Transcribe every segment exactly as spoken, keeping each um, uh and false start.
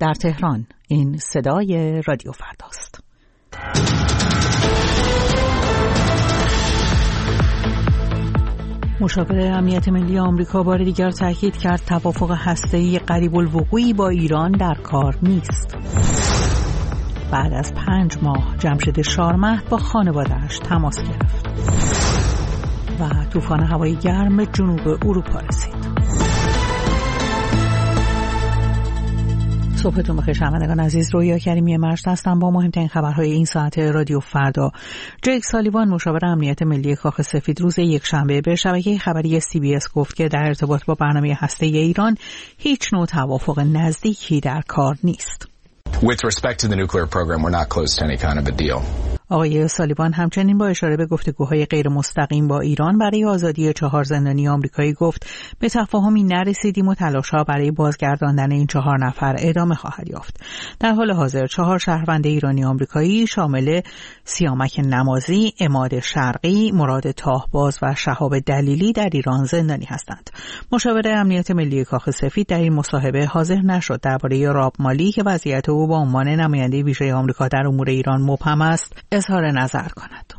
در تهران. این صدای رادیو فرداست. مشاور امنیت ملی آمریکا بار دیگر تاکید کرد توافق هسته‌ای قریب الوقوعی با ایران در کار نیست. بعد از پنج ماه جمشید شارمهد با خانواده‌اش تماس گرفت و طوفان هوایی گرم به جنوب اروپا رسید. صبحتون بخیر شنوندگان عزیز، رویا کریمی مجد هستم با مهمترین خبرهای این ساعت رادیو فردا. جیک سالیوان مشاور امنیت ملی کاخ سفید روز یکشنبه به شبکه خبری سی بی اس گفت که در ارتباط با برنامه هسته‌ای ایران هیچ نوع توافق نزدیکی در کار نیست. With respect to the nuclear program, we're not close to any kind of a deal. آقای سالیوان همچنین با اشاره به گفتگوهای غیر مستقیم با ایران برای آزادی چهار زندانی آمریکایی گفت به تفاهمی نرسیدیم و تلاش‌ها برای بازگرداندن این چهار نفر ادامه خواهد یافت. در حال حاضر چهار شهروند ایرانی آمریکایی شامل سیامک نمازی، عماد شرقی، مراد تاهباز و شهاب دلیلی در ایران زندانی هستند. مشاور امنیت ملی کاخ سفید در این مصاحبه حاضر نشد درباره راب مالی که وضعیت او با عنوان نماینده ویژه آمریکا در امور ایران مبهم است اظهار نظر کند.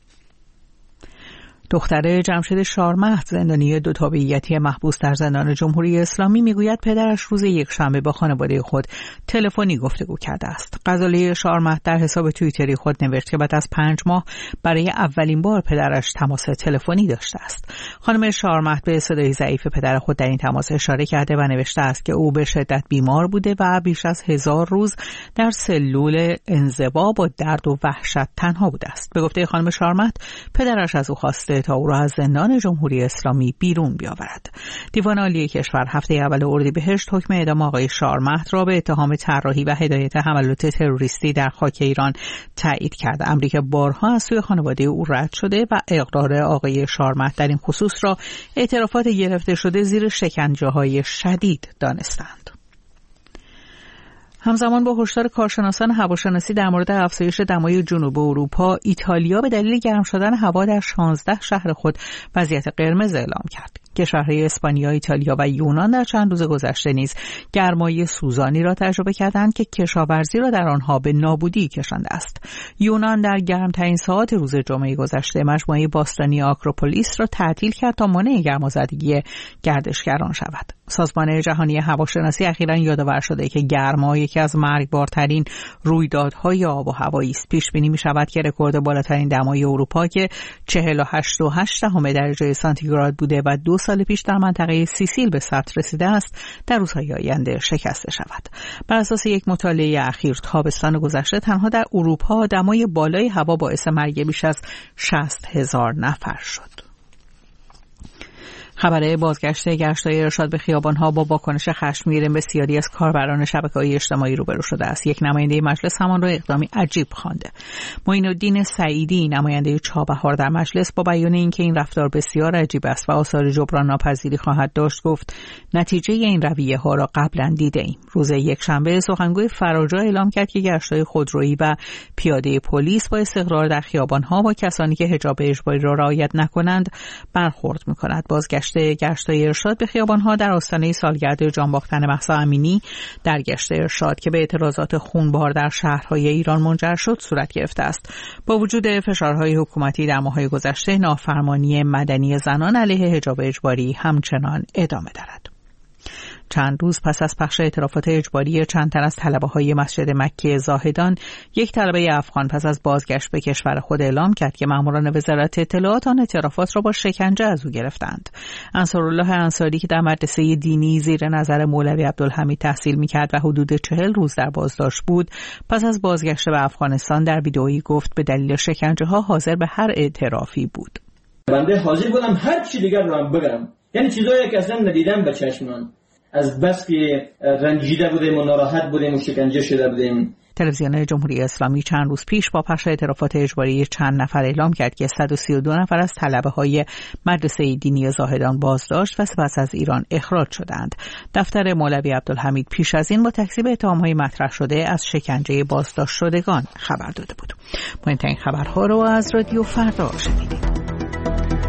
دختر جمشید شارمهد زندانی دو تابعیتی محبوس در زندان جمهوری اسلامی میگوید پدرش روز یکشنبه با خانواده خود تلفنی گفتگو کرده است. غزاله شارمهد در حساب توییتری خود نوشت که بعد از پنج ماه برای اولین بار پدرش تماس تلفنی داشته است. خانم شارمهد به صدای ضعیف پدر خود در این تماس اشاره کرده و نوشته است که او به شدت بیمار بوده و بیش از هزار روز در سلول انزوا با درد و وحشت تنها بوده است. به گفته خانم شارمهد پدرش از او خواسته تا او را از زندان جمهوری اسلامی بیرون بیاورد. دیوان عالی کشور هفته اول اردیبهشت حکم اعدام آقای شارمهد را به اتهام طراحی و هدایت حملات تروریستی در خاک ایران تایید کرد. امری که بارها از سوی خانواده او رد شده و اقرار آقای شارمهد در این خصوص را اعترافات گرفته شده زیر شکنجه‌های شدید دانستند. همزمان با هشدار کارشناسان هواشناسی در مورد افزایش دمای جنوب اروپا، ایتالیا به دلیل گرم شدن هوا در شانزده شهر خود وضعیت قرمز اعلام کرد. کشورهای اسپانیا، ایتالیا و یونان در چند روز گذشته نیز گرمای سوزانی را تجربه کردند که کشاورزی را در آنها به نابودی کشانده است. یونان در گرمترین ساعات روز جمعه گذشته مجموعه باستانی آکروپولیس را تعطیل کرد تا مانع گرمازدگی گردشگران شود. سازمان جهانی هواشناسی اخیراً یادآور شده که گرما یکی از مرگبارترین رویدادهای آب و هوایی است. پیش بینی می‌شود که رکورد بالاترین دمای اروپا که چهل و هشت و هشت دهم درجه سانتیگراد بوده و دو سال پیش در منطقه سیسیل به ثبت رسیده است، در روزهای آینده شکسته شود. بر اساس یک مطالعه اخیر تابستان گذشته تنها در اروپا دمای بالای هوا باعث مرگ بیش از شصت هزار نفر شد. خبر بازگشت گشت‌های ارشاد به خیابان‌ها با واکنش خشمگین بسیاری از کاربران شبکه‌های اجتماعی روبرو شده است. یک نماینده مجلس همان را اقدامی عجیب خوانده. معین الدین سعیدی نماینده چابهار در مجلس با بیان اینکه این رفتار بسیار عجیب است و آثار جبران ناپذیری خواهد داشت گفت نتیجه این رویه‌ها را قبلا دیده‌ایم. روز یکشنبه سخنگوی فراجا اعلام کرد که گشت‌های خودرویی و پیاده پلیس با استقرار در خیابان‌ها با کسانی که حجاب اجباری را رعایت نکنند برخورد می‌کند. بازگشت گشت‌های ارشاد به خیابان‌ها در آستانه سالگرد جانباختن مهسا امینی در گشت ارشاد که به اعتراضات خونبار در شهرهای ایران منجر شد صورت گرفته است. با وجود فشارهای حکومتی در ماه‌های گذشته، نافرمانی مدنی زنان علیه حجاب اجباری همچنان ادامه دارد. چند روز پس از پخش اعترافات اجباری چند تن از طلبه‌های مسجد مکی زاهدان، یک طلبه افغان پس از بازگشت به کشور خود اعلام کرد که ماموران وزارت اطلاعات آن اعترافات را با شکنجه از او گرفتند. انصارالله انصاری که در مدرسه دینی زیر نظر مولوی عبدالحمید تحصیل می‌کرد و حدود چهل روز در بازداشت بود، پس از بازگشت به افغانستان در ویدئویی گفت به دلیل شکنجه‌ها حاضر به هر اعترافی بود. بنده حاضر بودم هر چی دیگر رو هم بگم، یعنی چیزایی که اصلا ندیدم به چشمم، از بس که رنجیده بودیم و ناراحت بودیم و شکنجه شده بودیم. تلویزیون جمهوری اسلامی چند روز پیش با پخش اعترافات اجباری چند نفر اعلام کرد که صد و سی و دو نفر از طلبه‌های مدرسه دینی زاهدان بازداشت و سپس از ایران اخراج شدند. دفتر مولوی عبدالحمید پیش از این با تکذیب اتهام‌های مطرح شده از شکنجه بازداشت شدگان خبر داده بود. مهمترین خبرها رو از رادیو فردا شنیدید.